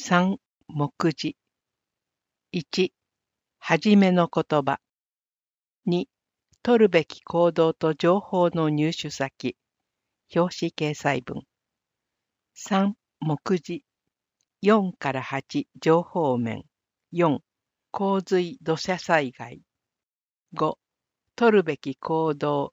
3、目次。1、はじめの言葉。2、取るべき行動と情報の入手先。表紙掲載文。3、目次。4から8、情報面。4、洪水土砂災害。5、取るべき行動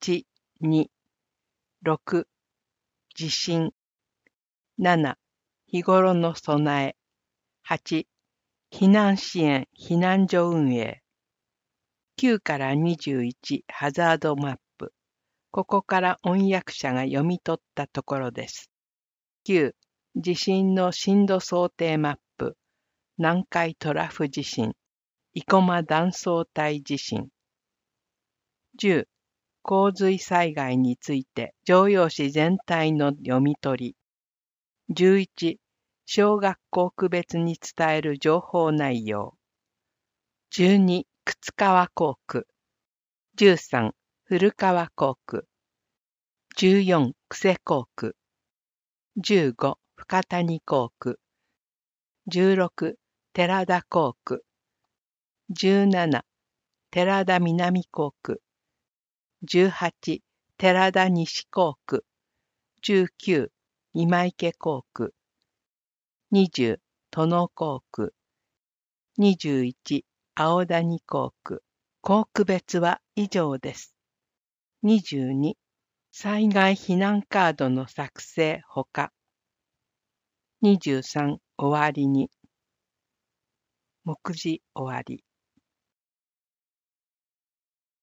1、2。6、地震。7、日頃の備え。8、避難支援、避難所運営。9から21、ハザードマップ。ここから音訳者が読み取ったところです。9、地震の震度想定マップ。南海トラフ地震、生駒断層帯地震。10、洪水災害について常用紙全体の読み取り。11、小学校区別に伝える情報内容。12、靴川校区。13、古川校区。14、久世校区。15、深谷校区。16、寺田校区。17、寺田南校区。18、寺田西校区。19、今池校区。20、殿野校区。21、青谷校区。校区別は以上です。22、災害避難カードの作成ほか。23、終わりに。目次終わり。